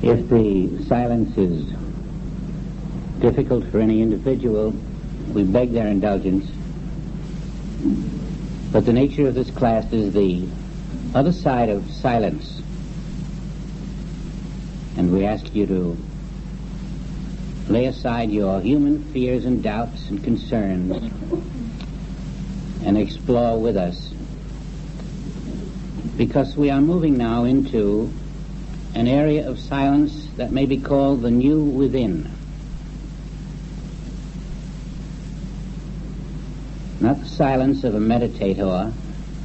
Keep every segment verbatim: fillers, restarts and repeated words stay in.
If the silence is difficult for any individual, we beg their indulgence. But the nature of this class is the other side of silence. And we ask you to lay aside your human fears and doubts and concerns and explore with us, because we are moving now into an area of silence that may be called the new within. Not the silence of a meditator,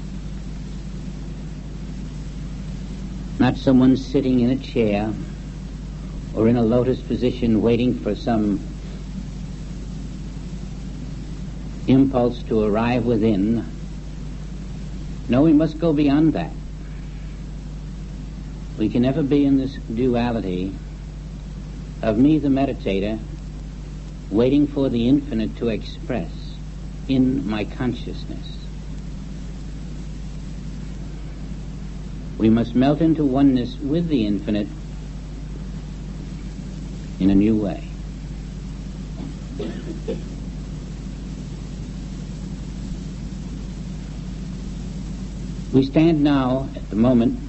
not someone sitting in a chair or in a lotus position waiting for some impulse to arrive within. No, we must go beyond that. We can never be in this duality of me, the meditator, waiting for the infinite to express in my consciousness. We must melt into oneness with the infinite in a new way. We stand now, at the moment,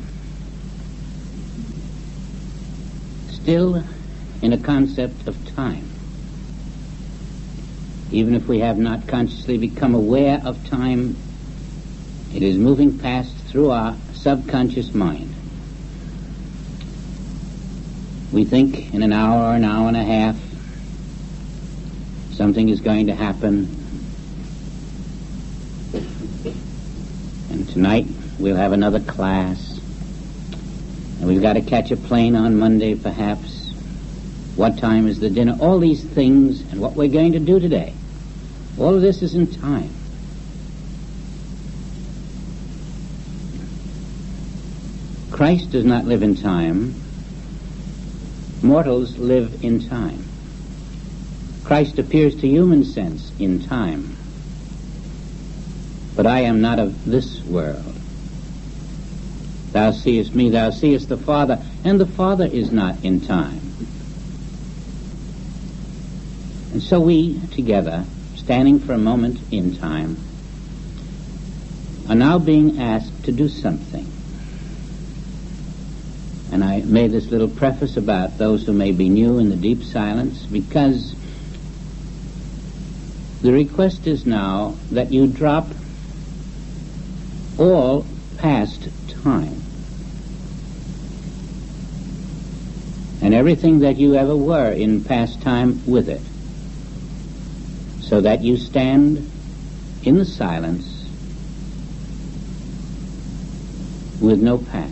still in a concept of time. Even if we have not consciously become aware of time, it is moving past through our subconscious mind. We think in an hour or an hour and a half something is going to happen, and tonight we'll have another class, and we've got to catch a plane on Monday perhaps. What time is the dinner? All these things, and what we're going to do today. All of this is in time. Christ does not live in time. Mortals live in time. Christ appears to human sense in time. But I am not of this world. Thou seest me, thou seest the Father, and the Father is not in time. And so we, together, standing for a moment in time, are now being asked to do something. And I made this little preface about those who may be new in the deep silence, because the request is now that you drop all past time and everything that you ever were in past time with it, so that you stand in the silence with no past.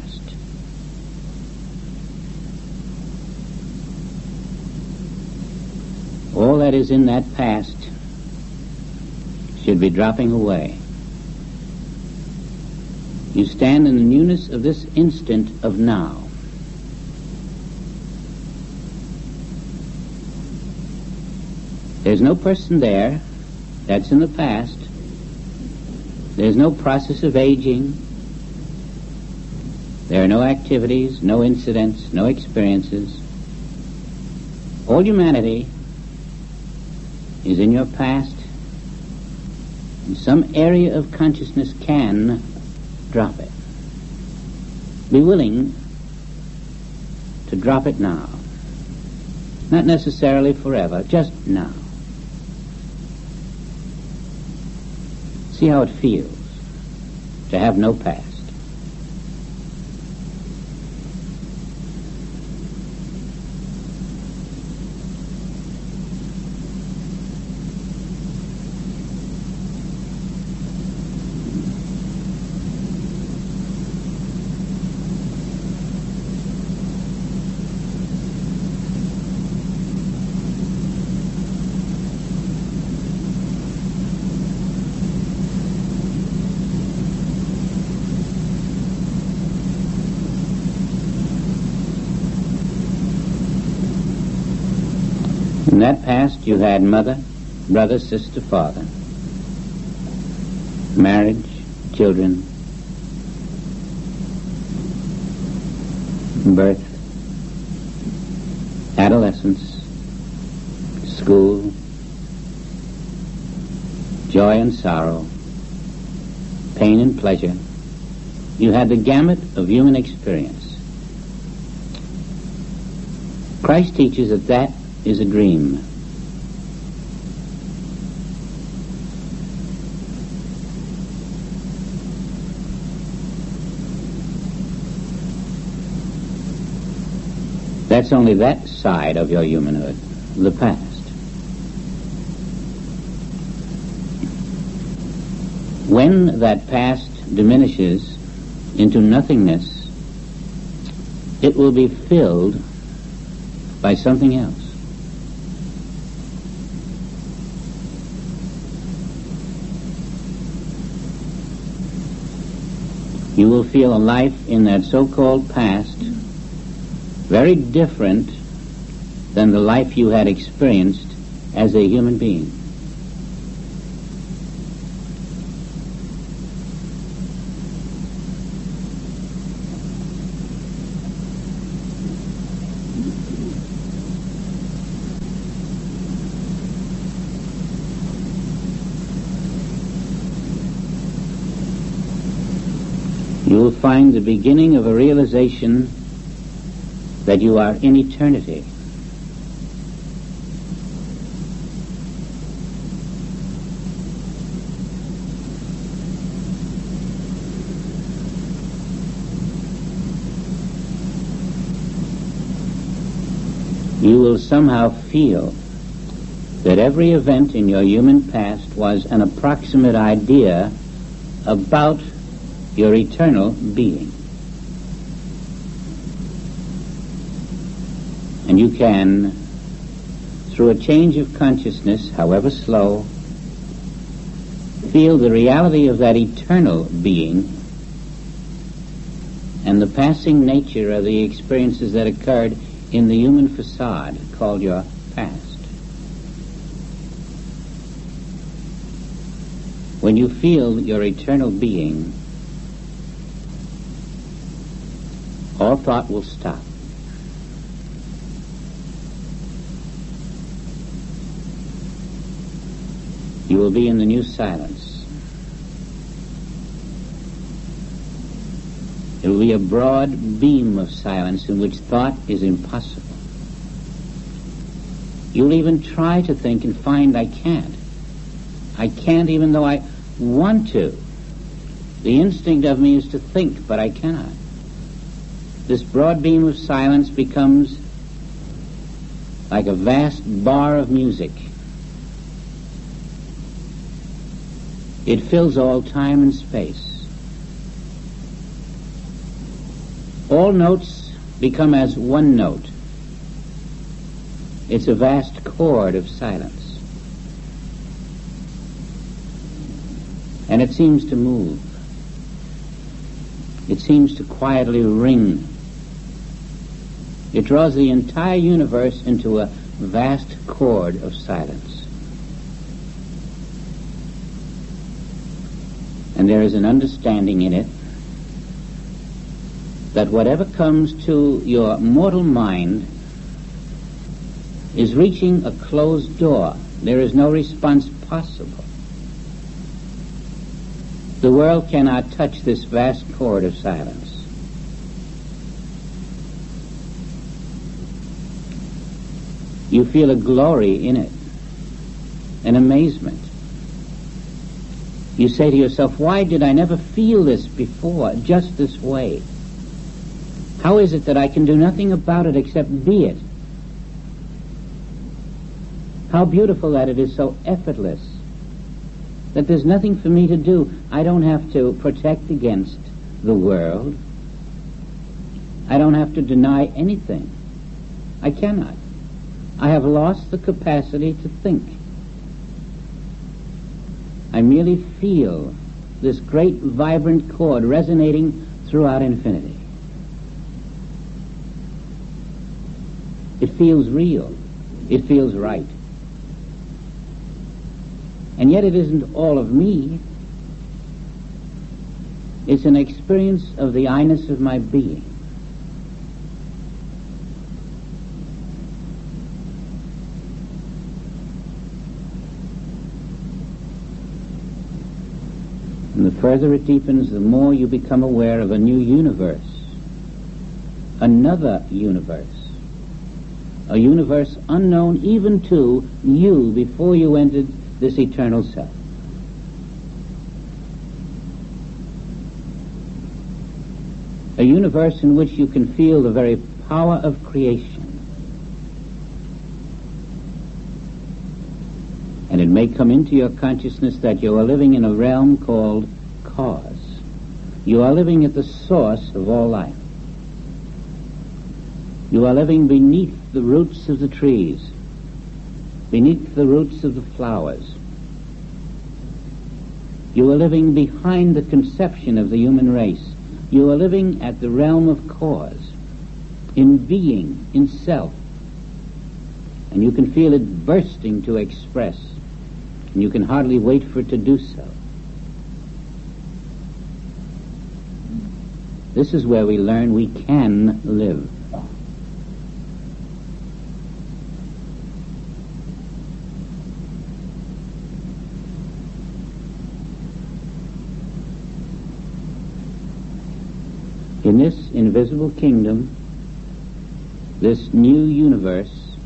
All that is in that past should be dropping away. You stand in the newness of this instant of now. There's no person there. That's in the past. There's no process of aging. There are no activities, no incidents, no experiences. All humanity is in your past, and some area of consciousness can drop it. Be willing to drop it now. Not necessarily forever, just now. See how it feels to have no past. In that past you had mother, brother, sister, father, marriage, children, birth, adolescence, school, joy and sorrow, pain and pleasure. You had the gamut of human experience. Christ teaches that that is a dream. That's only that side of your humanhood, the past. When that past diminishes into nothingness, it will be filled by something else. You will feel a life in that so-called past very different than the life you had experienced as a human being. You will find the beginning of a realization that you are in eternity. You will somehow feel that every event in your human past was an approximate idea about your eternal being. And you can, through a change of consciousness, however slow, feel the reality of that eternal being and the passing nature of the experiences that occurred in the human facade called your past. When you feel your eternal being, all thought will stop. You will be in the new silence. It will be a broad beam of silence in which thought is impossible. You'll even try to think and find I can't. I can't even though I want to. The instinct of me is to think, but I cannot. This broad beam of silence becomes like a vast bar of music. It fills all time and space. All notes become as one note. It's a vast chord of silence. And it seems to move. It seems to quietly ring. It draws the entire universe into a vast chord of silence. And there is an understanding in it that whatever comes to your mortal mind is reaching a closed door. There is no response possible. The world cannot touch this vast chord of silence. You feel a glory in it, an amazement. You say to yourself, why did I never feel this before, just this way? How is it that I can do nothing about it except be it? How beautiful that it is so effortless, that there's nothing for me to do. I don't have to protect against the world. I don't have to deny anything. I cannot. I have lost the capacity to think. I merely feel this great vibrant chord resonating throughout infinity. It feels real. It feels right. And yet it isn't all of me. It's an experience of the I-ness of my being. further it deepens, the more you become aware of a new universe, another universe, a universe unknown even to you before you entered this eternal self. A universe in which you can feel the very power of creation. And it may come into your consciousness that you are living in a realm called cause. You are living at the source of all life. You are living beneath the roots of the trees, beneath the roots of the flowers. You are living behind the conception of the human race. You are living at the realm of cause, in being, in self. And you can feel it bursting to express, and you can hardly wait for it to do so. This is where we learn we can live. In this invisible kingdom, this new universe,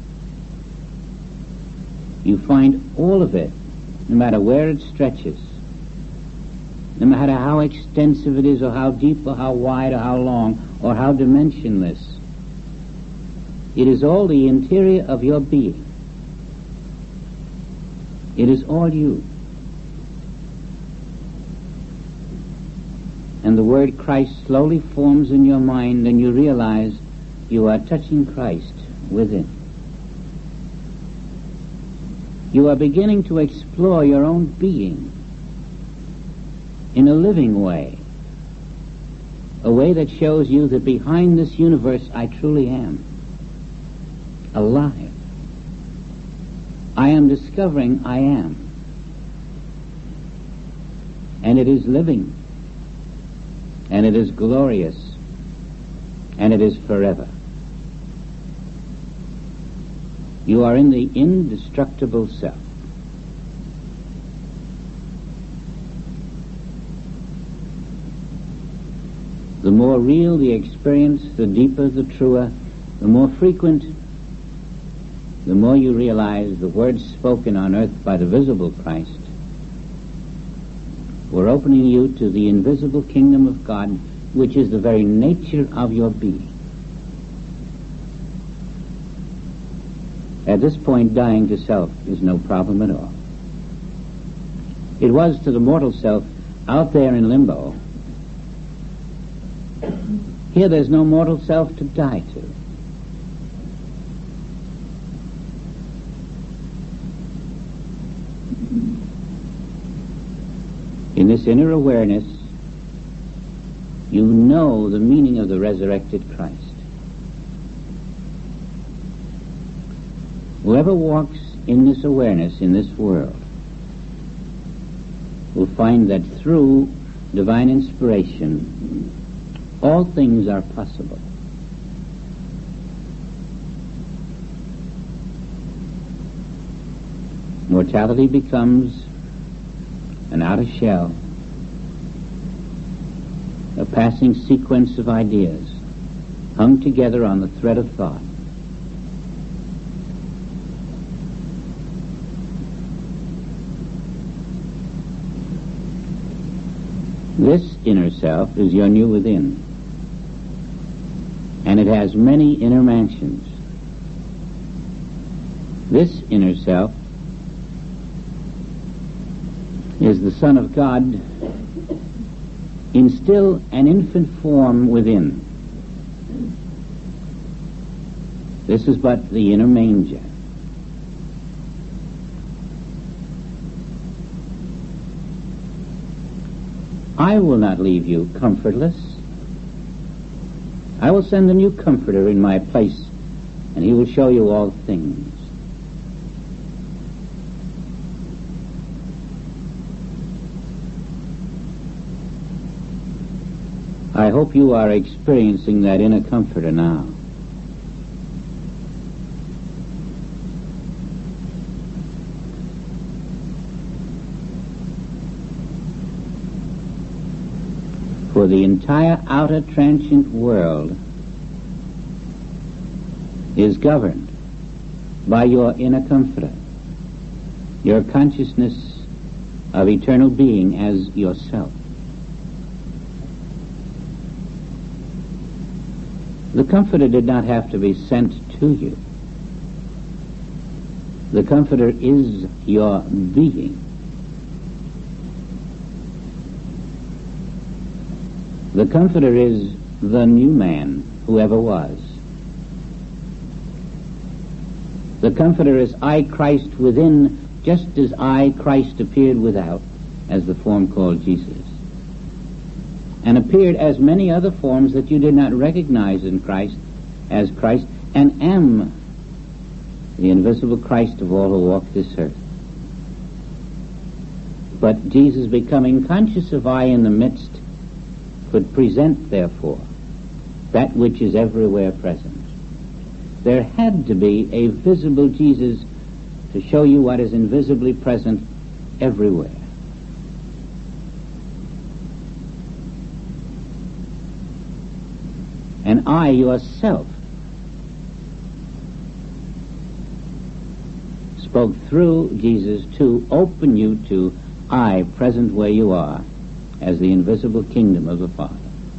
you find all of it, no matter where it stretches, no matter how extensive it is, or how deep, or how wide, or how long, or how dimensionless. It is all the interior of your being. It is all you. And the word Christ slowly forms in your mind, and you realize you are touching Christ within. You are beginning to explore your own being in a living way, a way that shows you that behind this universe I truly am alive. I am discovering I am, and it is living, and it is glorious, and it is forever. You are in the indestructible self. The more real the experience, the deeper, the truer, the more frequent, the more you realize the words spoken on earth by the visible Christ were opening you to the invisible kingdom of God, which is the very nature of your being. At this point, dying to self is no problem at all. It was to the mortal self out there in limbo. Here there's no mortal self to die to. In this inner awareness, you know the meaning of the resurrected Christ. Whoever walks in this awareness in this world will find that through divine inspiration, all things are possible. Mortality becomes an outer shell, a passing sequence of ideas hung together on the thread of thought. This inner self is your new within, and it has many inner mansions. This inner self is the Son of God in still an infant form within. This is but the inner manger. I will not leave you comfortless. I will send a new comforter in my place, and he will show you all things. I hope you are experiencing that inner comforter now. For the entire outer transient world is governed by your inner comforter, your consciousness of eternal being as yourself. The comforter did not have to be sent to you. The comforter is your being. The comforter is the new man who ever was. The comforter is I, Christ, within, just as I, Christ, appeared without, as the form called Jesus, and appeared as many other forms that you did not recognize in Christ as Christ, and am the invisible Christ of all who walk this earth. But Jesus, becoming conscious of I in the midst, could present, therefore, that which is everywhere present. There had to be a visible Jesus to show you what is invisibly present everywhere. And I, yourself, spoke through Jesus to open you to I, present where you are, as the invisible kingdom of the Father.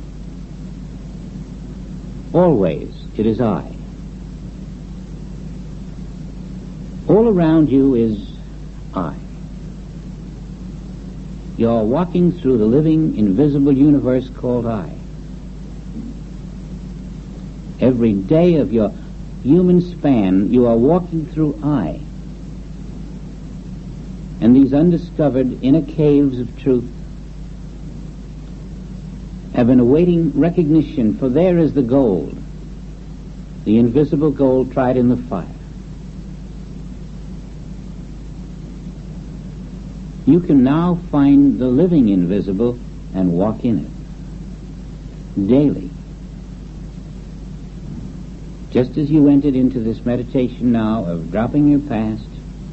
Always it is I. All around you is I. You're walking through the living, invisible universe called I. Every day of your human span, you are walking through I. And these undiscovered inner caves of truth have been awaiting recognition, for there is the gold, the invisible gold tried in the fire. You can now find the living invisible and walk in it daily. Just as you entered into this meditation now of dropping your past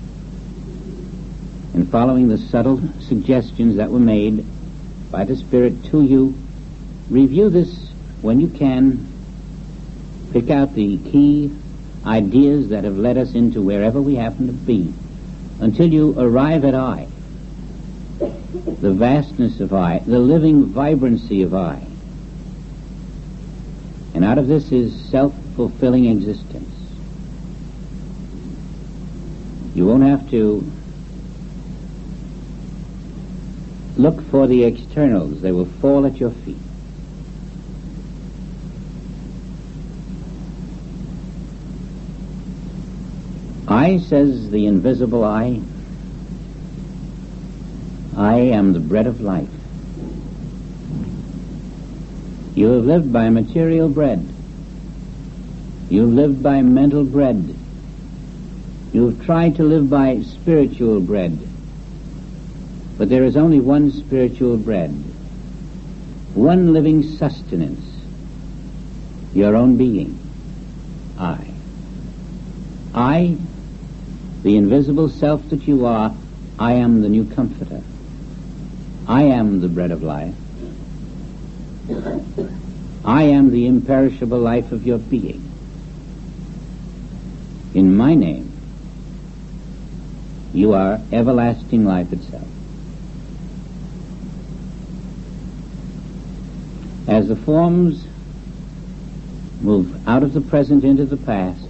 and following the subtle suggestions that were made by the Spirit to you, review this when you can. Pick out the key ideas that have led us into wherever we happen to be until you arrive at I, the vastness of I, the living vibrancy of I. And out of this is self-fulfilling existence. You won't have to look for the externals. They will fall at your feet. I, says the invisible I, I am the bread of life. You have lived by material bread. You have lived by mental bread. You have tried to live by spiritual bread. But there is only one spiritual bread, one living sustenance, your own being, I. I, the invisible self that you are, I am the new comforter. I am the bread of life. I am the imperishable life of your being. In my name, you are everlasting life itself. As the forms move out of the present into the past,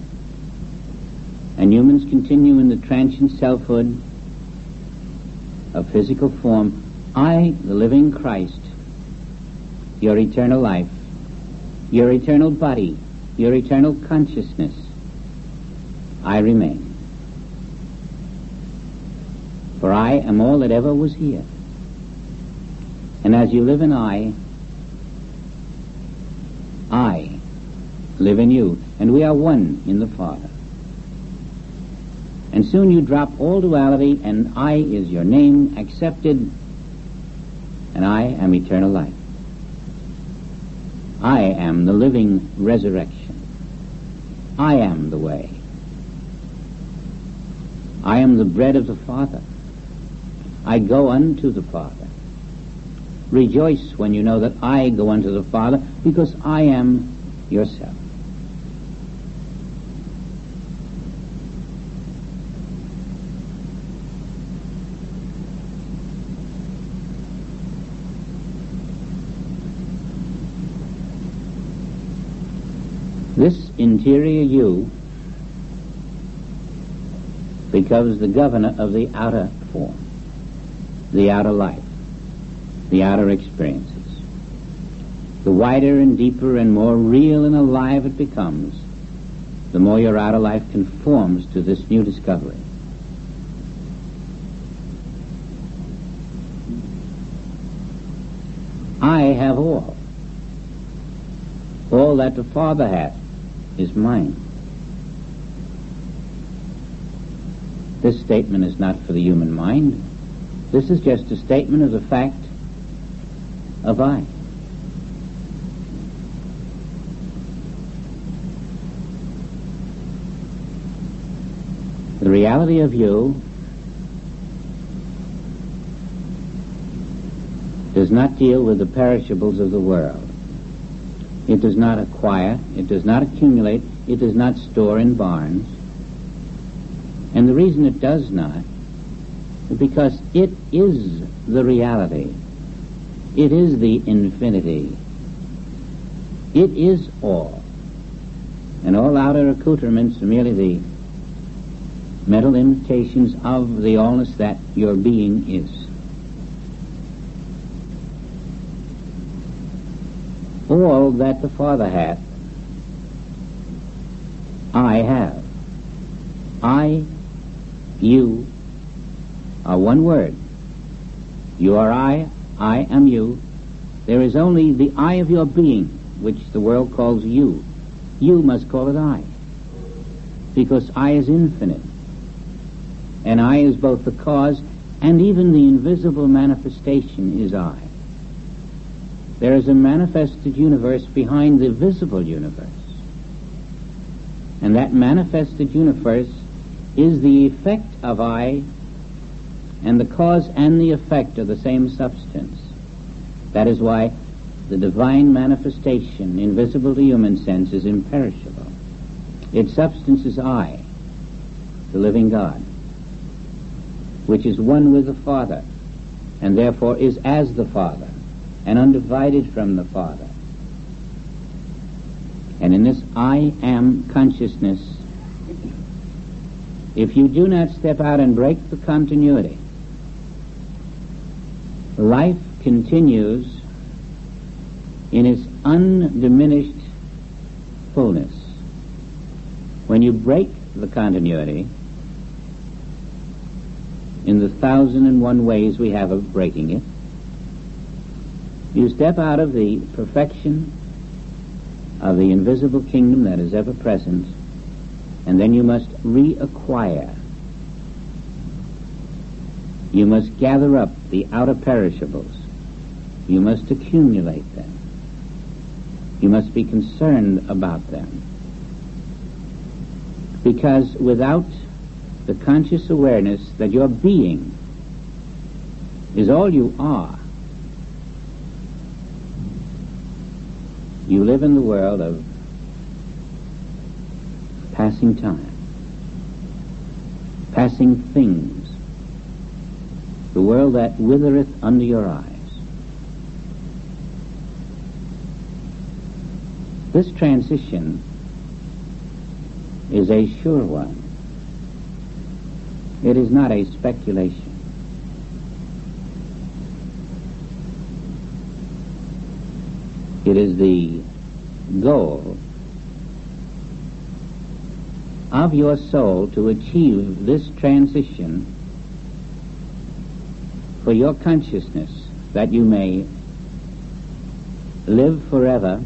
and humans continue in the transient selfhood of physical form, I, the living Christ, your eternal life, your eternal body, your eternal consciousness, I remain. For I am all that ever was here. And as you live in I, I live in you, and we are one in the Father. And soon you drop all duality, and I is your name accepted, and I am eternal life. I am the living resurrection. I am the way. I am the bread of the Father. I go unto the Father. Rejoice when you know that I go unto the Father, because I am yourself. This interior you becomes the governor of the outer form, the outer life, the outer experiences. The wider and deeper and more real and alive it becomes, the more your outer life conforms to this new discovery. I have all. All that the Father hath is mine. This statement is not for the human mind. This is just a statement of the fact of I. The reality of you does not deal with the perishables of the world. It does not acquire, it does not accumulate, it does not store in barns. And the reason it does not is because it is the reality. It is the infinity. It is all. And all outer accoutrements are merely the mental imitations of the allness that your being is. All that the Father hath, I have. I, you, are one word. You are I, I am you. There is only the I of your being, which the world calls you. You must call it I, because I is infinite. And I is both the cause and even the invisible manifestation is I. There is a manifested universe behind the visible universe. And that manifested universe is the effect of I, and the cause and the effect are the same substance. That is why the divine manifestation, invisible to human sense, is imperishable. Its substance is I, the living God, which is one with the Father, and therefore is as the Father, and undivided from the Father. And in this I am consciousness, if you do not step out and break the continuity, life continues in its undiminished fullness. When you break the continuity, in the thousand and one ways we have of breaking it, you step out of the perfection of the invisible kingdom that is ever present, and then you must reacquire. You must gather up the outer perishables. You must accumulate them. You must be concerned about them. Because without the conscious awareness that your being is all you are, you live in the world of passing time, passing things, the world that withereth under your eyes. This transition is a sure one. It is not a speculation. It is the goal of your soul to achieve this transition for your consciousness, that you may live forever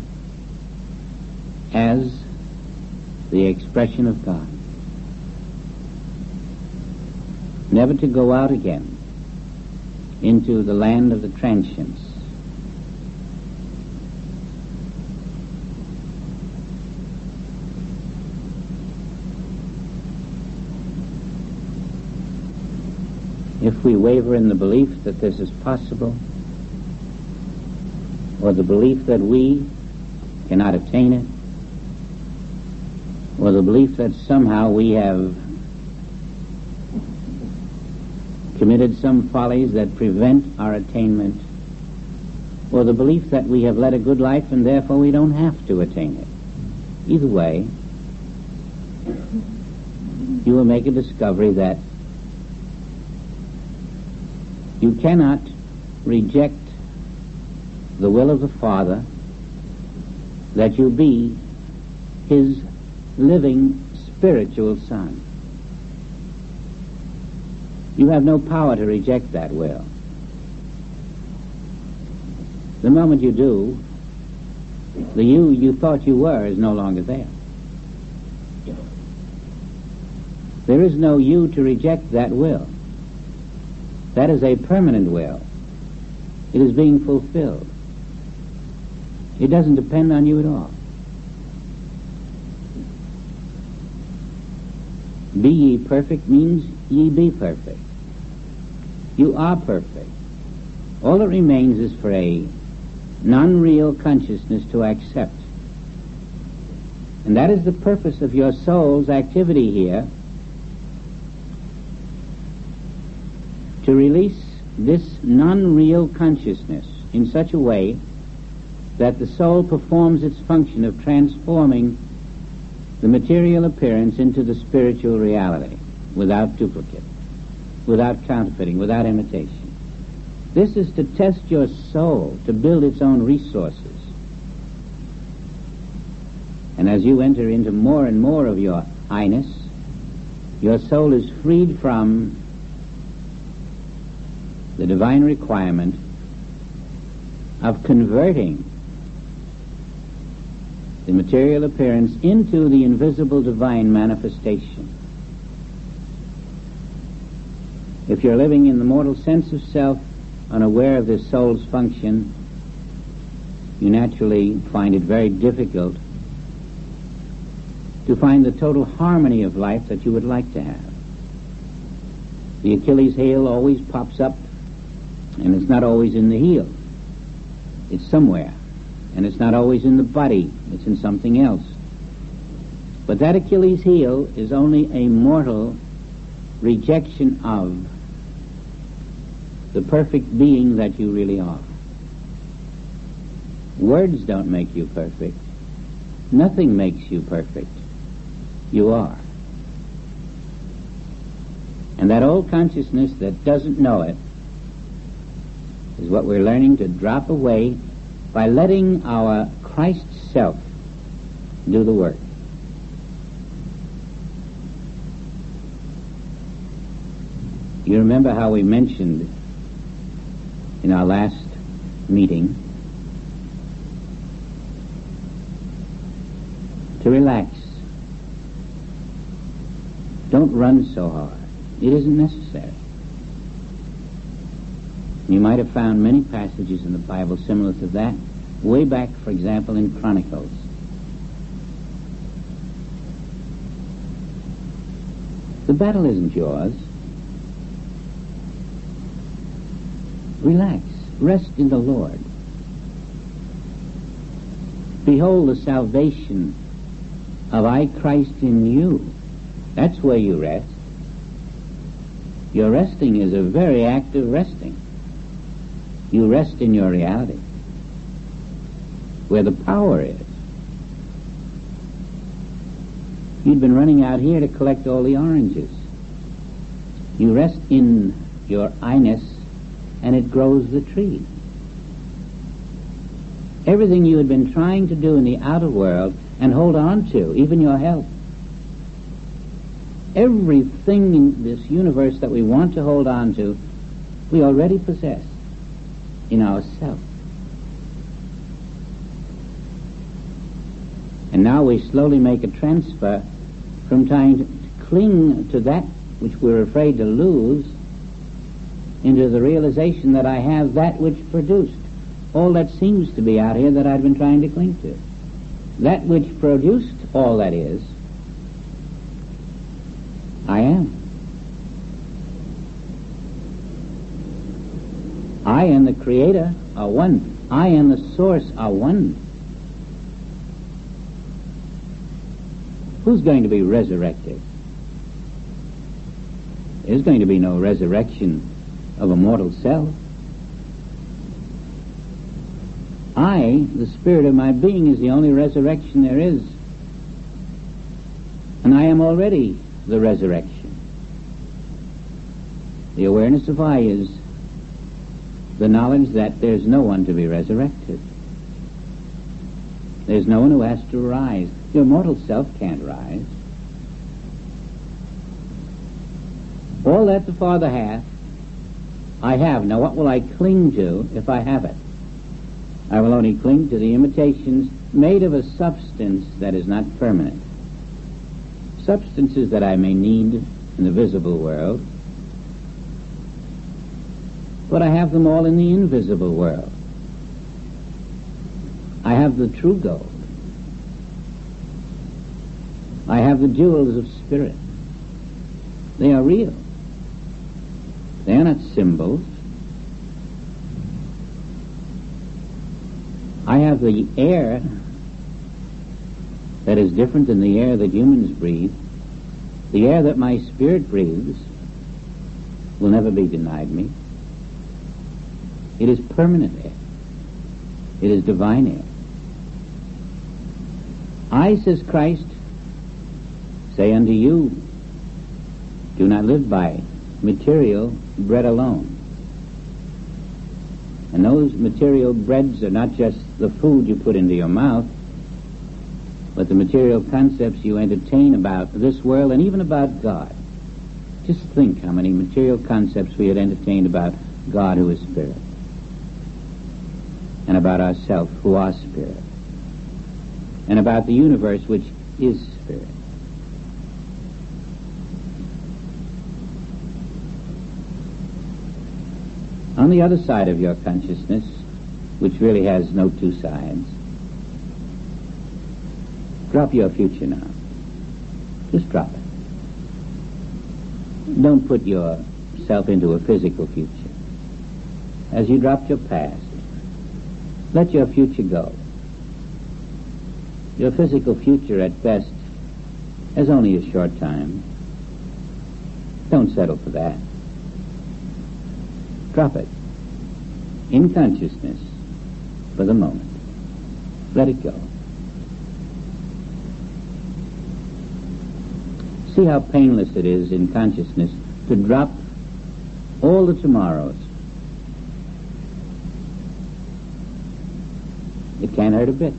as the expression of God. Never to go out again into the land of the transients. If we waver in the belief that this is possible, or the belief that we cannot attain it, or the belief that somehow we have committed some follies that prevent our attainment, or the belief that we have led a good life and therefore we don't have to attain it. Either way, you will make a discovery that you cannot reject the will of the Father that you be His living spiritual Son. You have no power to reject that will. The moment you do, the you you thought you were is no longer there. There is no you to reject that will. That is a permanent will. It is being fulfilled. It doesn't depend on you at all. Be ye perfect means ye be perfect. You are perfect. All that remains is for a non-real consciousness to accept. And that is the purpose of your soul's activity here, to release this non-real consciousness in such a way that the soul performs its function of transforming the material appearance into the spiritual reality without duplicate, without counterfeiting, without imitation. This is to test your soul, to build its own resources. And as you enter into more and more of your I-ness, your soul is freed from the divine requirement of converting the material appearance into the invisible divine manifestation. If you're living in the mortal sense of self, unaware of this soul's function, you naturally find it very difficult to find the total harmony of life that you would like to have. The Achilles heel always pops up, and it's not always in the heel. It's somewhere. And it's not always in the body. It's in something else. But that Achilles heel is only a mortal rejection of the perfect being that you really are. Words don't make you perfect. Nothing makes you perfect. You are. And that old consciousness that doesn't know it is what we're learning to drop away by letting our Christ self do the work. You remember how we mentioned in our last meeting to relax. Don't run so hard. It isn't necessary. You might have found many passages in the Bible similar to that, way back, for example, in Chronicles. The battle isn't yours. Relax. Rest in the Lord. Behold the salvation of I, Christ, in you. That's where you rest. Your resting is a very active resting. You rest in your reality, where the power is. You'd been running out here to collect all the oranges. You rest in your I-ness, and it grows the tree. Everything you had been trying to do in the outer world and hold on to, even your health, everything in this universe that we want to hold on to, we already possess in ourselves. And now we slowly make a transfer from trying to cling to that which we're afraid to lose into the realization that I have that which produced all that seems to be out here that I've been trying to cling to. That which produced all that is, I am. I and the Creator are one. I and the source are one. Who's going to be resurrected? There's going to be no resurrection of a mortal self. I, the spirit of my being, is the only resurrection there is. And I am already the resurrection. The awareness of I is the knowledge that there's no one to be resurrected. There's no one who has to rise. Your mortal self can't rise. All that the Father hath, I have. Now what will I cling to if I have it? I will only cling to the imitations made of a substance that is not permanent. Substances that I may need in the visible world, but I have them all in the invisible world. I have the true gold. I have the jewels of spirit. They are real. They are not symbols. I have the air that is different than the air that humans breathe. The air that my spirit breathes will never be denied me. It is permanent air. It is divine air. I, says Christ, say unto you, do not live by material bread alone. And those material breads are not just the food you put into your mouth, but the material concepts you entertain about this world and even about God. Just think how many material concepts we had entertained about God, who is spirit, and about ourselves, who are spirit, and about the universe, which is spirit. On the other side of your consciousness, which really has no two sides, drop your future now. Just drop it. Don't put yourself into a physical future. As you dropped your past, let your future go. Your physical future, at best, has only a short time. Don't settle for that. Drop it. In consciousness, for the moment. Let it go. See how painless it is in consciousness to drop all the tomorrows. It can't hurt a bit.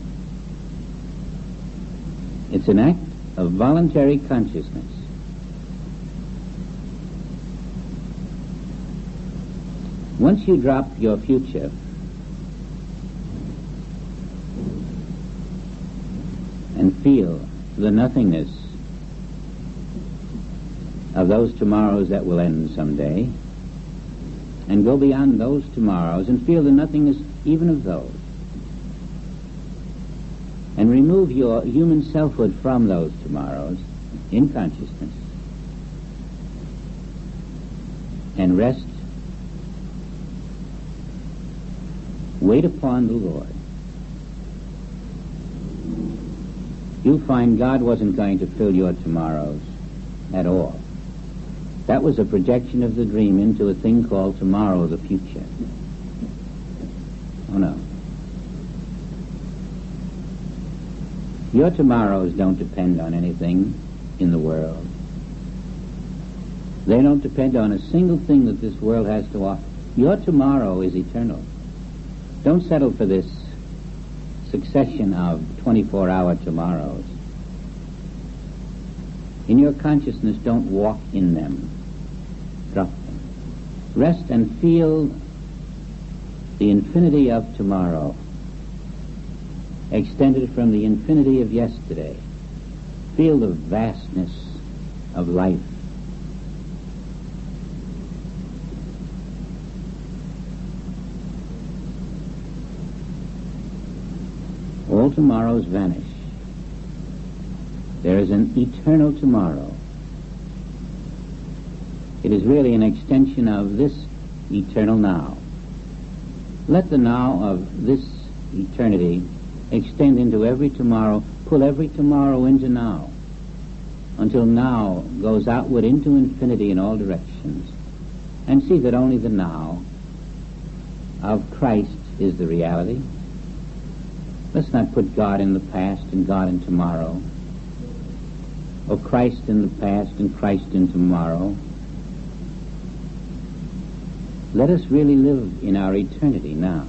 It's an act of voluntary consciousness. Once you drop your future, and feel the nothingness of those tomorrows that will end someday, and go beyond those tomorrows and feel the nothingness even of those, and remove your human selfhood from those tomorrows in consciousness, and rest, wait upon the Lord. You'll find God wasn't going to fill your tomorrows at all. That was a projection of the dream into a thing called tomorrow, the future. Oh no. Your tomorrows don't depend on anything in the world. They don't depend on a single thing that this world has to offer. Your tomorrow is eternal. Don't settle for this succession of twenty-four hour tomorrows. In your consciousness, don't walk in them. Drop them. Rest and feel the infinity of tomorrow, extended from the infinity of yesterday. Feel the vastness of life. All tomorrows vanish. There is an eternal tomorrow. It is really an extension of this eternal now. Let the now of this eternity extend into every tomorrow, pull every tomorrow into now, until now goes outward into infinity in all directions, and see that only the now of Christ is the reality. Let's not put God in the past and God in tomorrow, or Christ in the past and Christ in tomorrow. Let us really live in our eternity now.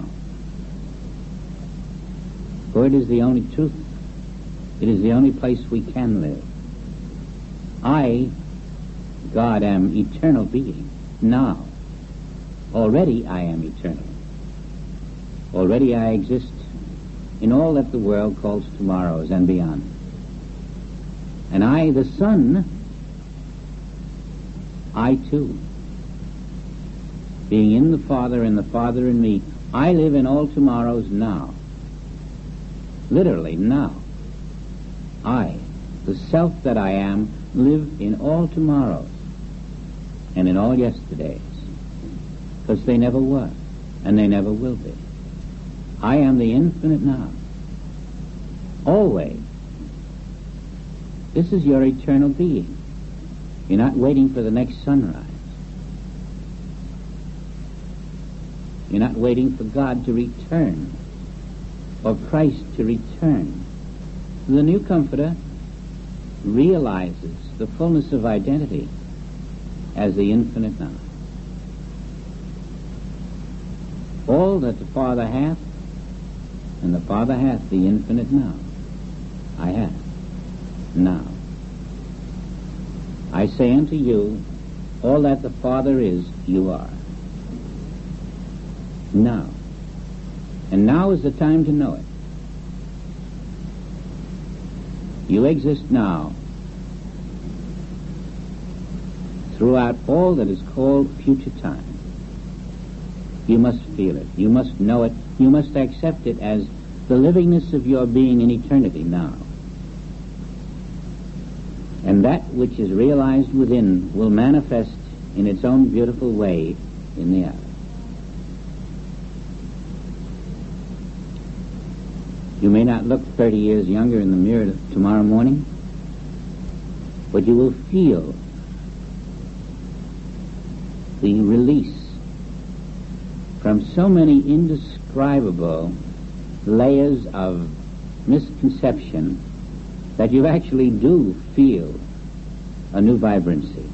For it is the only truth. It is the only place we can live. I, God, am eternal being now. Already I am eternal. Already I exist in all that the world calls tomorrows and beyond. And I, the Son, I too, being in the Father and the Father in me, I live in all tomorrows now. Literally now. I, the self that I am, live in all tomorrows and in all yesterdays, because they never were and they never will be. I am the infinite now. Always. This is your eternal being. You're not waiting for the next sunrise. You're not waiting for God to return or Christ to return. The new Comforter realizes the fullness of identity as the infinite now. All that the Father hath, and the Father hath the infinite now. I have now. I say unto you, all that the Father is, you are. Now. And now is the time to know it. You exist now throughout all that is called future time. You must feel it. You must know it. You must accept it as the livingness of your being in eternity now. And that which is realized within will manifest in its own beautiful way in the outer. You may not look thirty years younger in the mirror tomorrow morning, but you will feel the release from so many indescribable layers of misconception that you actually do feel a new vibrancy.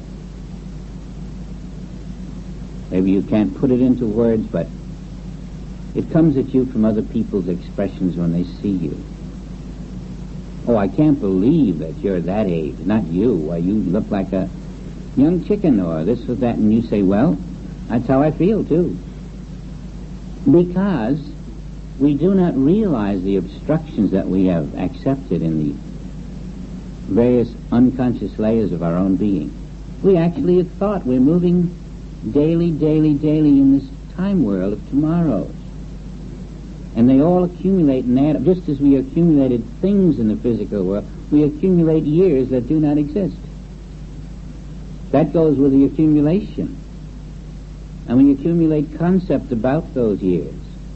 Maybe you can't put it into words, but it comes at you from other people's expressions when they see you. Oh, I can't believe that you're that age. Not you. Why, you look like a young chicken or this or that. And you say, well, that's how I feel too. Because we do not realize the obstructions that we have accepted in the various unconscious layers of our own being. We actually have thought we're moving daily, daily, daily in this time world of tomorrows. And they all accumulate and add up. Just as we accumulated things in the physical world, we accumulate years that do not exist. That goes with the accumulation. And we accumulate concept about those years.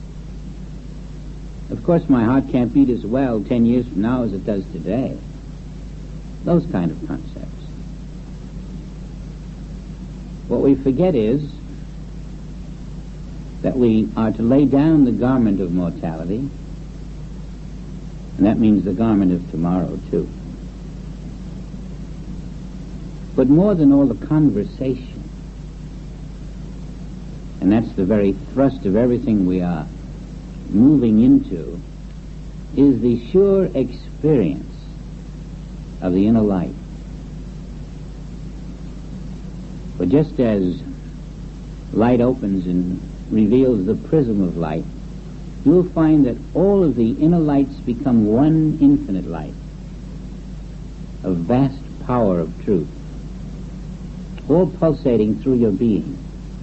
Of course, my heart can't beat as well ten years from now as it does today. Those kind of concepts. What we forget is that we are to lay down the garment of mortality, and that means the garment of tomorrow too. But more than all, the conversation, and that's the very thrust of everything we are moving into, is the sure experience of the inner light. But just as light opens and reveals the prism of light, you'll find that all of the inner lights become one infinite light, a vast power of truth, all pulsating through your being.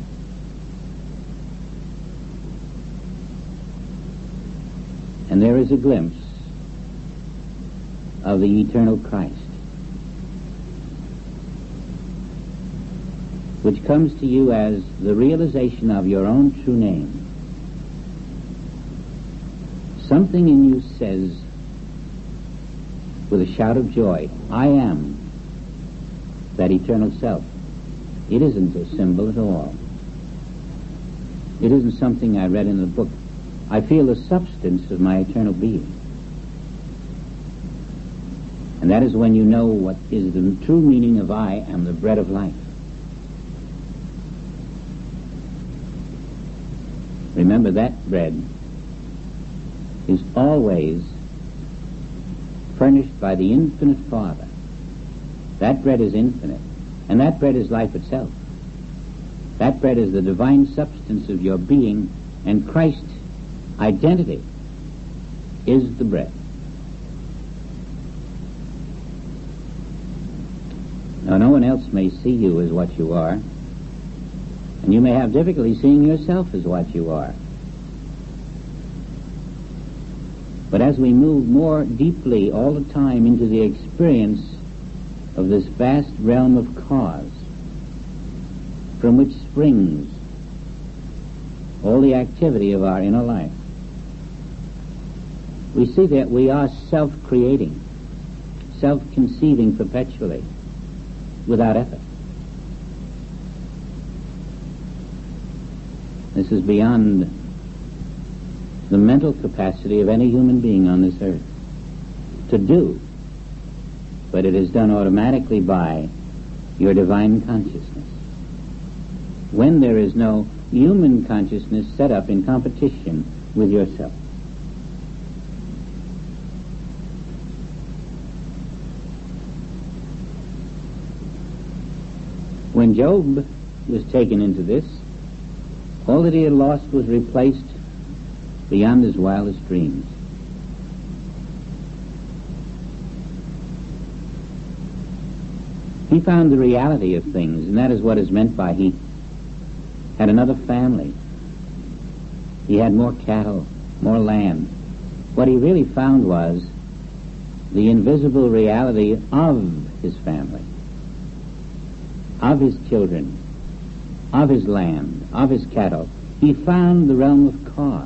And there is a glimpse of the eternal Christ, which comes to you as the realization of your own true name. something in you says, with a shout of joy, I am that eternal self. It isn't a symbol at all. It isn't something I read in a book. I feel the substance of my eternal being. And that is when you know what is the true meaning of I am the bread of life. Remember, that bread is always furnished by the infinite Father. That bread is infinite, and that bread is life itself. That bread is the divine substance of your being, and Christ's identity is the bread. Now, no one else may see you as what you are, and you may have difficulty seeing yourself as what you are. But as we move more deeply all the time into the experience of this vast realm of cause, from which springs all the activity of our inner life, we see that we are self-creating, self-conceiving perpetually, without effort. This is beyond the mental capacity of any human being on this earth to do, but it is done automatically by your divine consciousness. When there is no human consciousness set up in competition with yourself. When Job was taken into this, all that he had lost was replaced beyond his wildest dreams. He found the reality of things, and that is what is meant by he had another family. He had more cattle, more land. What he really found was the invisible reality of his family, of his children, of his land, of his cattle. He found the realm of cause.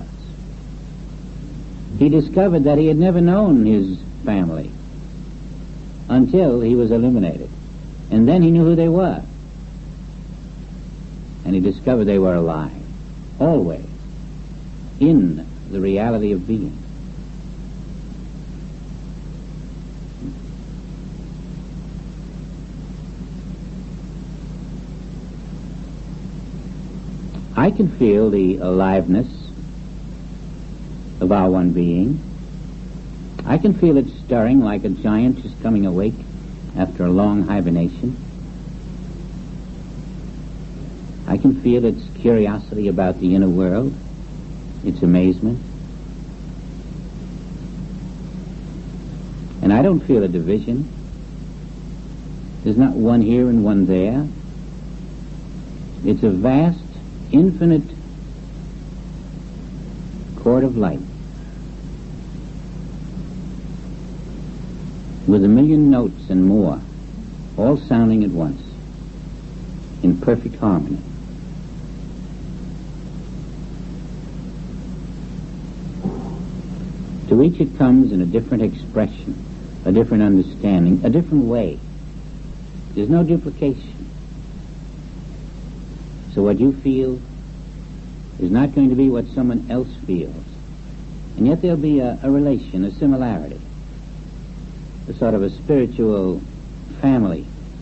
He discovered that he had never known his family until he was eliminated. And then he knew who they were. And he discovered they were alive, always, in the reality of being. I can feel the aliveness of our one being. I can feel it stirring like a giant just coming awake after a long hibernation. I can feel its curiosity about the inner world, its amazement. And I don't feel a division. There's not one here and one there. It's a vast, infinite chord of light with a million notes and more, all sounding at once in perfect harmony. To each it comes in a different expression, a different understanding, a different way. There's no duplication. So what you feel is not going to be what someone else feels. And yet there'll be a, a relation, a similarity, a sort of a spiritual family.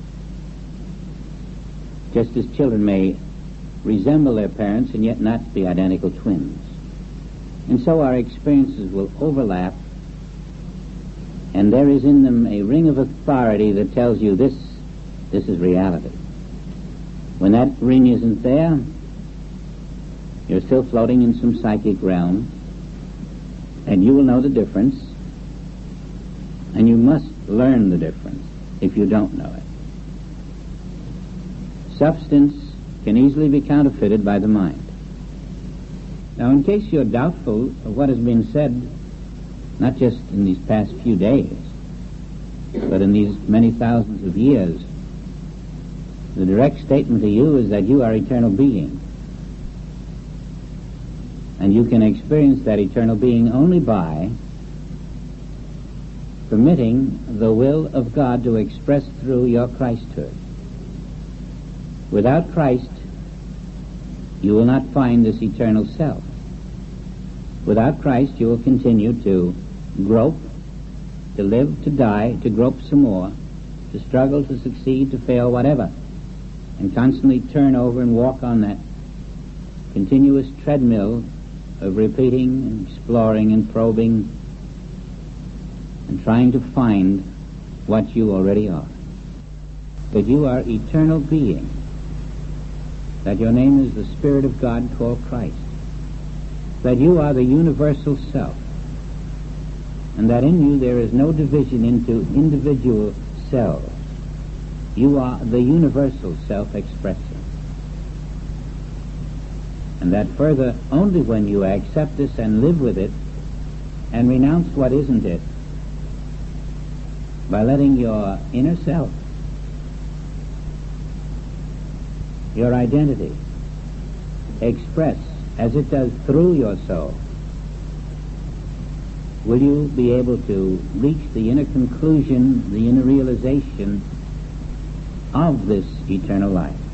Just as children may resemble their parents and yet not be identical twins. And so our experiences will overlap, and there is in them a ring of authority that tells you this, this is reality. When that ring isn't there, you're still floating in some psychic realm, and you will know the difference, and you must learn the difference if you don't know it. Substance can easily be counterfeited by the mind. Now, in case you're doubtful of what has been said, not just in these past few days, but in these many thousands of years, the direct statement to you is that you are eternal being. And you can experience that eternal being only by permitting the will of God to express through your Christhood. Without Christ, you will not find this eternal self. Without Christ, you will continue to grope, to live, to die, to grope some more, to struggle, to succeed, to fail, whatever, and constantly turn over and walk on that continuous treadmill of repeating and exploring and probing and trying to find what you already are. That you are eternal being, that your name is the Spirit of God called Christ, that you are the universal self, and that in you there is no division into individual selves. You are the universal self-expressing. And that further, only when you accept this and live with it and renounce what isn't it, by letting your inner self, your identity, express as it does through your soul, will you be able to reach the inner conclusion, the inner realization of this eternal life.